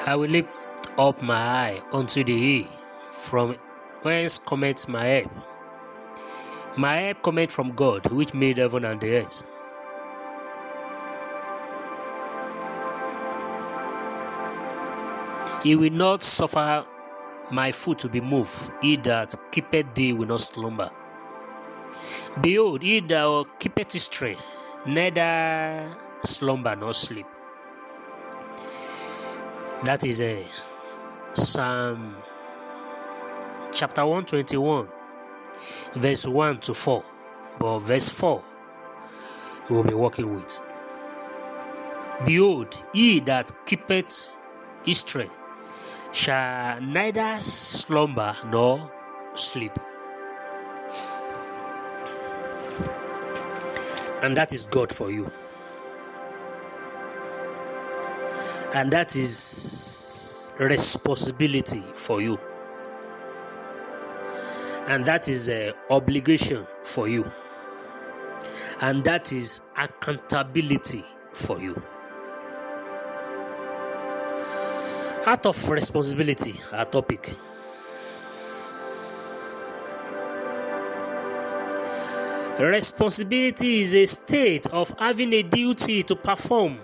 I will lift up my eye unto the hill, from whence cometh my help. My help cometh from God, which made heaven and the earth. He will not suffer my foot to be moved. He that keepeth thee will not slumber. Behold, he that keepeth Israel, neither slumber nor sleep. That is Psalm chapter 121, verse 1 to 4. But verse 4 we will be working with. Behold, he that keepeth Israel shall neither slumber nor sleep. And that is God for you. And that is responsibility for you. And that is an obligation for you. And that is accountability for you. Out of responsibility, our topic. Responsibility is a state of having a duty to perform.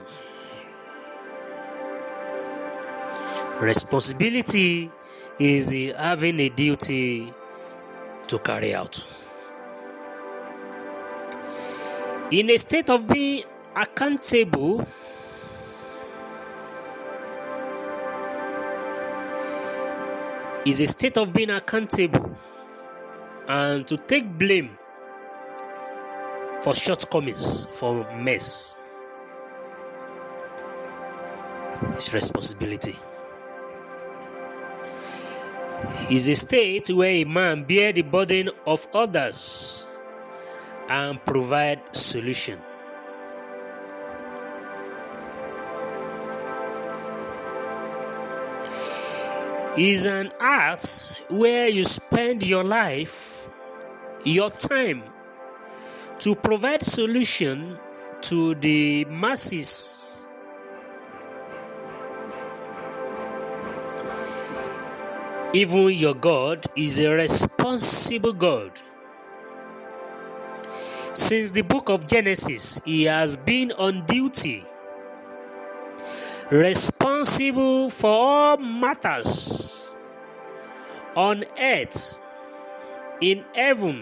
Responsibility is the having a duty to carry out. In a state of being accountable, is a state of being accountable and to take blame for shortcomings, for mess. It's responsibility. Is a state where a man bear the burden of others and provide solution. Is an act where you spend your life, your time, to provide solution to the masses. Even your God is a responsible God. Since the book of Genesis, he has been on duty, responsible for all matters on earth, in heaven,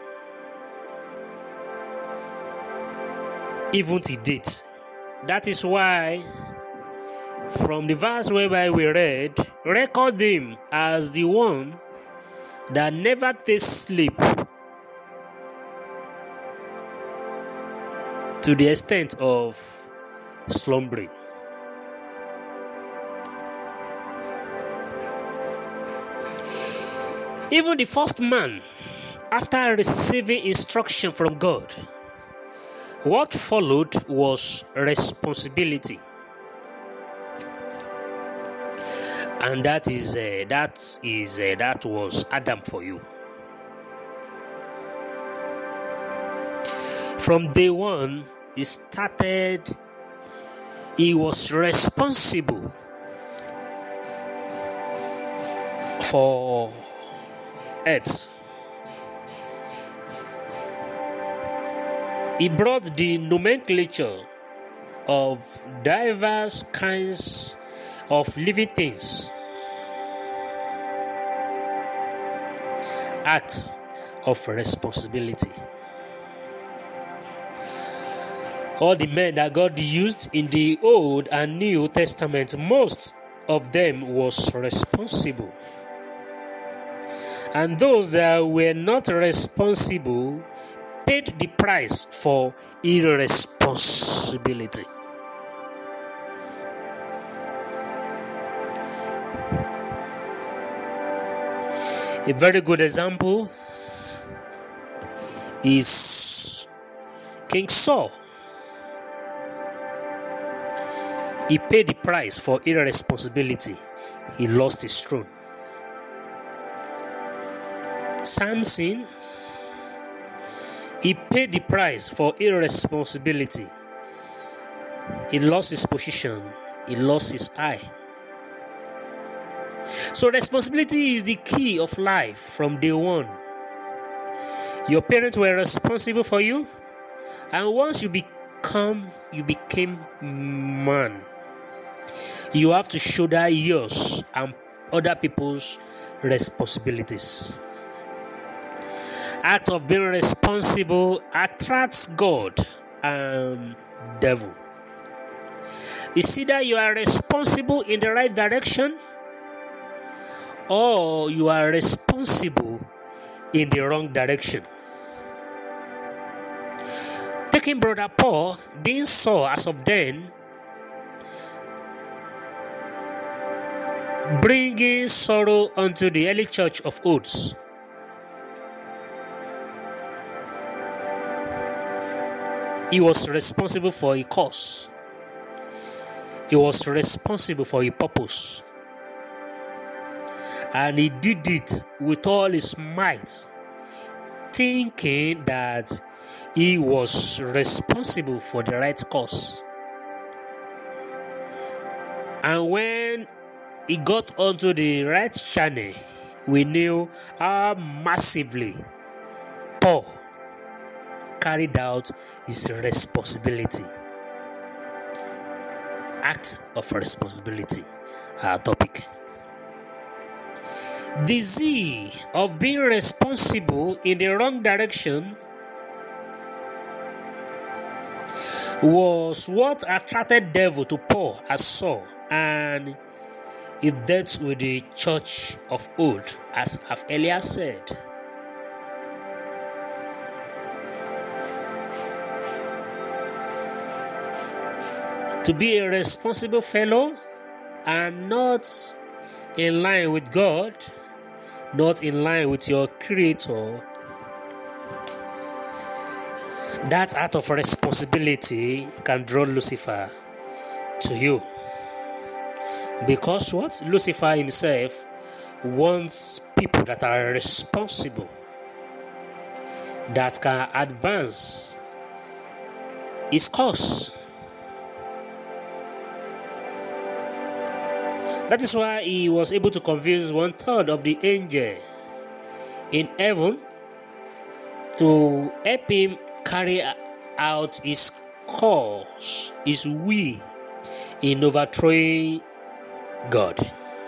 even to date. That is why, from the verse whereby we read, record him as the one that never takes sleep, to the extent of slumbering. Even the first man, after receiving instruction from God, what followed was responsibility. And that was Adam for you. From day one, he was responsible for earth. He brought the nomenclature of diverse kinds of living things, acts of responsibility. All the men that God used in the Old and New Testament, most of them was responsible. And those that were not responsible paid the price for irresponsibility. A very good example is King Saul. He paid the price for irresponsibility. He lost his throne. Samson, he paid the price for irresponsibility. He lost his position. He lost his eye. So responsibility is the key of life from day one. Your parents were responsible for you, and once you became man, you have to shoulder yours and other people's responsibilities. Act of being responsible attracts God and devil. It's either you are responsible in the right direction or you are responsible in the wrong direction. Taking Brother Paul, being Saul as of then, bringing sorrow unto the early church of oats. He was responsible for a cause. He was responsible for a purpose. And he did it with all his might, thinking that he was responsible for the right cause. And when he got onto the right channel, we knew how massively Paul carried out his responsibility. Act of responsibility, our topic. The zeal of being responsible in the wrong direction was what attracted devil to Paul as Saul, and it dealt with the church of old, as I've earlier said. To be a responsible fellow and not in line with God, not in line with your Creator, that act of responsibility can draw Lucifer to you. Because what? Lucifer himself wants people that are responsible, that can advance his cause. That is why he was able to convince 1/3 of the angel in heaven to help him carry out his cause, his will in overthrowing God.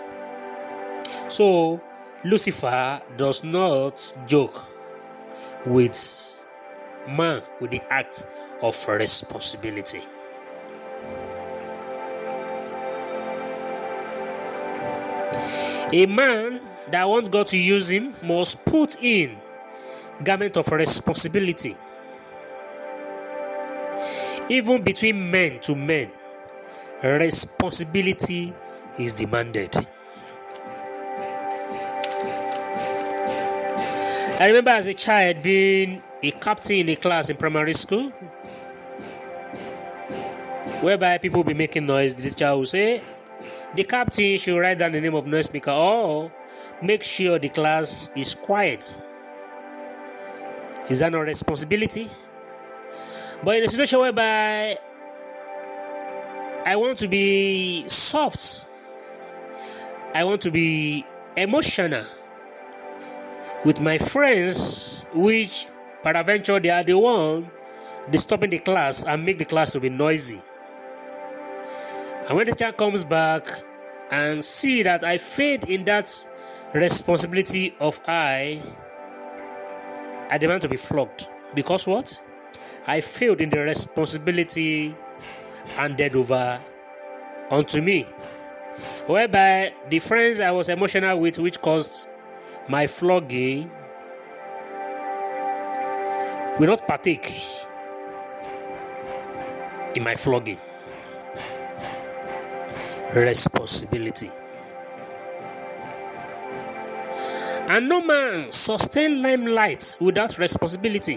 So Lucifer does not joke with man with the act of responsibility. A man that wants God to use him must put in garment of responsibility. Even between men to men, responsibility is demanded. I remember as a child being a captain in a class in primary school, whereby people will be making noise. The teacher will say, the captain should write down the name of noise maker, or make sure the class is quiet. Is that not responsibility? But in a situation whereby I want to be soft, I want to be emotional with my friends, which peradventure they are the one disturbing the class and make the class to be noisy. And when the child comes back and see that I failed in that responsibility of I demand to be flogged. Because what? I failed in the responsibility handed over unto me. Whereby the friends I was emotional with, which caused my flogging, will not partake in my flogging. Responsibility. And no man sustained limelight without responsibility.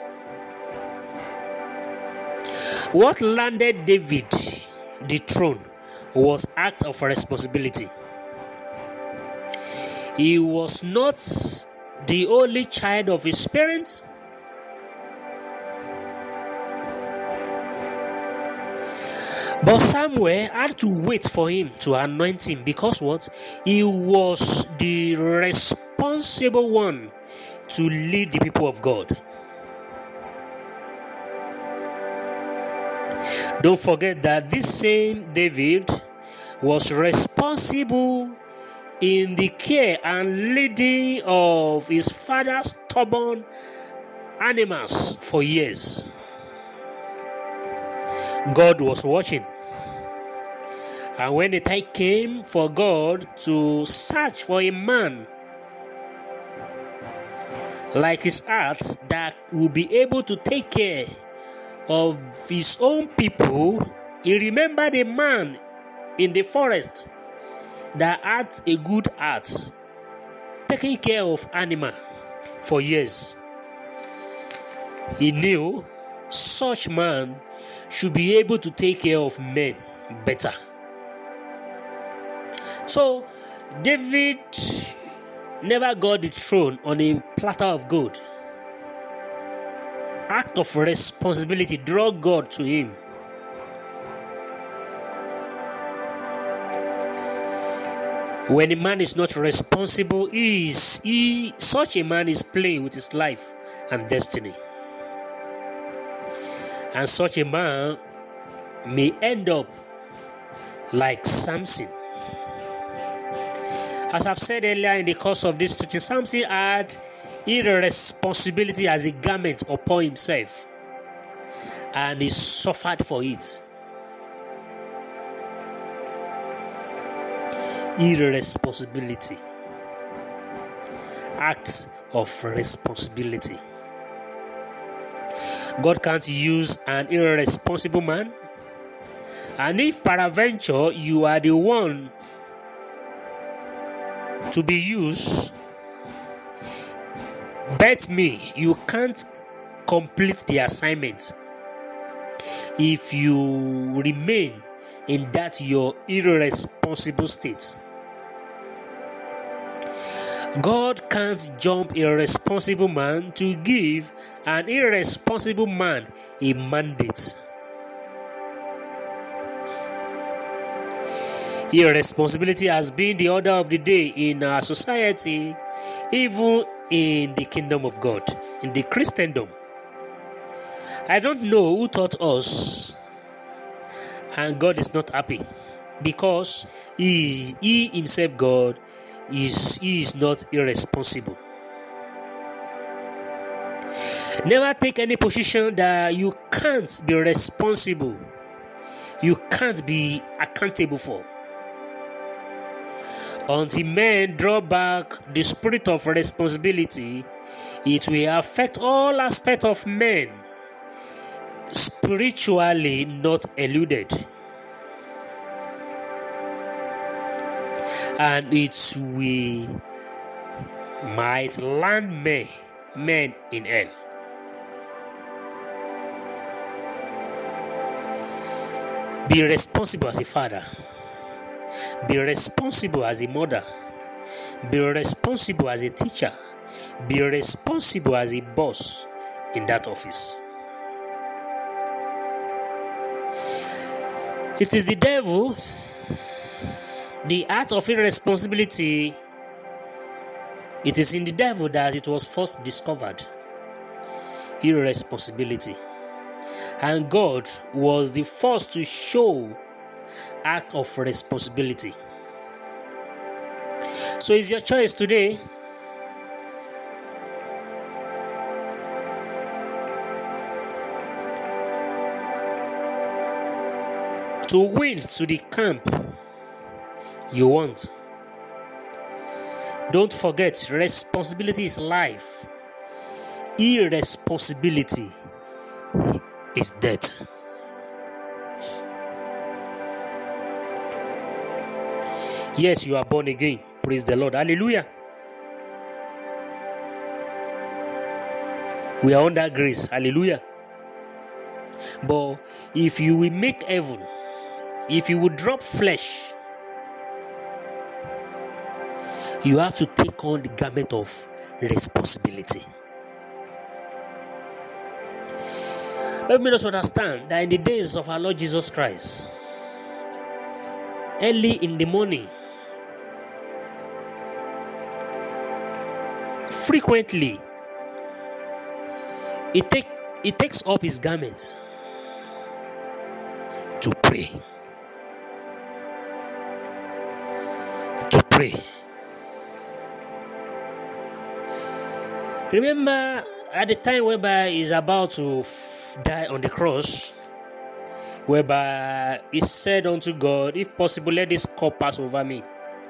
What landed David the throne was act of responsibility. He was not the only child of his parents. But Samuel had to wait for him to anoint him because what? He was the responsible one to lead the people of God. Don't forget that this same David was responsible in the care and leading of his father's stubborn animals for years. God was watching. And when the time came for God to search for a man like his heart that will be able to take care of his own people, he remembered a man in the forest that had a good heart, taking care of animal for years. He knew such man should be able to take care of men better. So David never got the throne on a platter of gold. Act of responsibility drew God to him. When a man is not responsible, such a man is playing with his life and destiny. And such a man may end up like Samson. As I've said earlier in the course of this teaching, Samson had irresponsibility as a garment upon himself, and he suffered for it. Irresponsibility, act of responsibility. God can't use an irresponsible man, and if peradventure you are the one to be used, bet me you can't complete the assignment if you remain in that your irresponsible state. God can't jump a responsible man to give an irresponsible man a mandate. Irresponsibility has been the order of the day in our society, even in the kingdom of God, in the Christendom. I don't know who taught us, and God is not happy because He Himself, God, is not irresponsible. Never take any position that you can't be responsible, you can't be accountable for. Until men draw back the spirit of responsibility, it will affect all aspects of men, spiritually not eluded. And it will might land men in hell. Be responsible as a father. Be responsible as a mother. Be responsible as a teacher. Be responsible as a boss in that office. It is the devil, the act of irresponsibility. It is in the devil that it was first discovered. Irresponsibility. And God was the first to show act of responsibility. So it's your choice today. To win to the camp you want. Don't forget, responsibility is life. Irresponsibility is death. Yes, you are born again. Praise the Lord. Hallelujah. We are under grace. Hallelujah. But if you will make heaven, if you will drop flesh, you have to take on the garment of responsibility. Let me just understand that in the days of our Lord Jesus Christ, early in the morning. Frequently, he takes up his garments to pray. To pray. Remember at the time whereby he's about to die on the cross, whereby he said unto God, if possible, let this cup pass over me.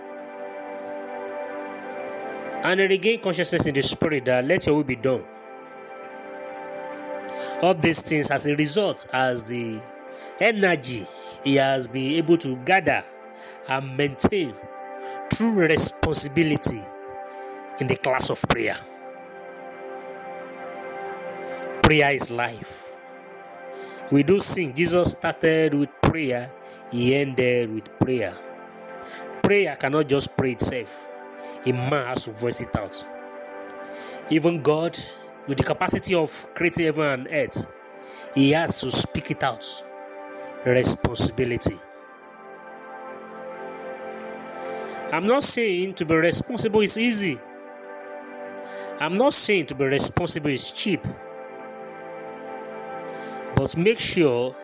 And he regained consciousness in the spirit that let your will be done. All these things as a result, as the energy he has been able to gather and maintain through responsibility in the class of prayer. Prayer is life. We do sing, Jesus started with prayer, he ended with prayer. Prayer cannot just pray itself. A man has to voice it out. Even God, with the capacity of creating heaven and earth, he has to speak it out. Responsibility. I'm not saying to be responsible is easy. I'm not saying to be responsible is cheap. But make sure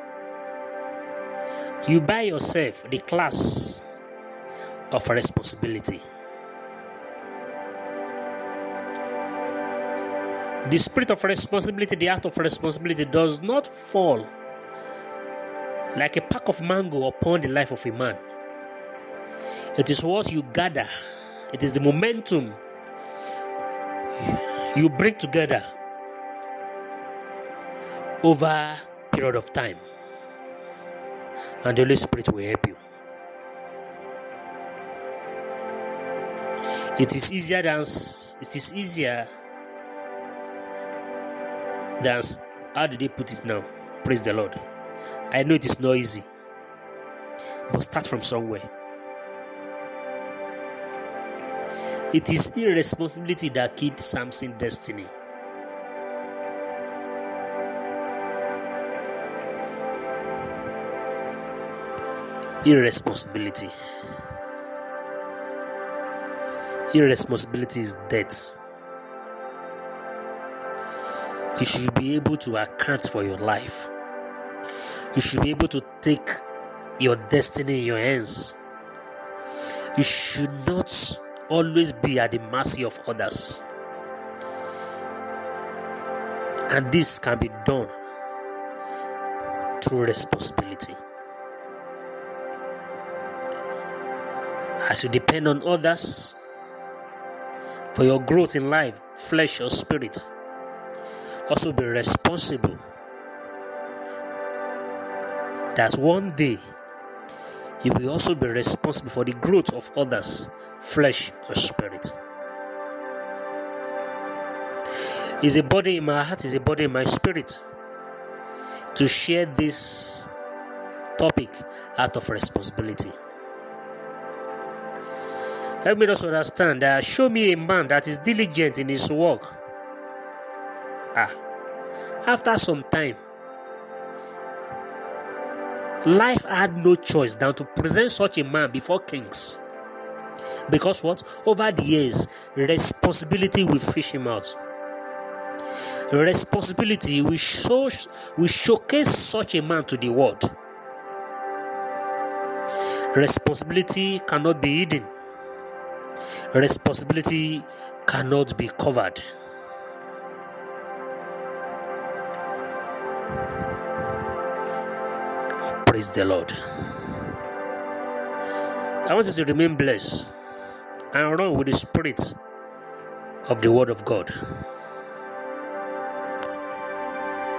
you buy yourself the class of responsibility. The spirit of responsibility, the act of responsibility does not fall like a pack of mango upon the life of a man. It is what you gather. It is the momentum you bring together over a period of time. And the Holy Spirit will help you. It is easier than how did they put it now? Praise the Lord. I know it is not easy, but start from somewhere. It is irresponsibility that killed Samson's destiny. Irresponsibility. Irresponsibility is death. You should be able to account for your life. You should be able to take your destiny in your hands. You should not always be at the mercy of others. And this can be done through responsibility. As you depend on others for your growth in life, flesh or spirit, also be responsible that one day you will also be responsible for the growth of others, flesh or spirit. Is a body in my heart, is a body in my spirit to share this topic out of responsibility. Help me just understand that show me a man that is diligent in his work. After some time, life had no choice than to present such a man before kings. Because what? Over the years, responsibility will fish him out. Responsibility will showcase such a man to the world. Responsibility cannot be hidden. Responsibility cannot be covered. Praise the Lord. I want you to remain blessed and run with the spirit of the Word of God.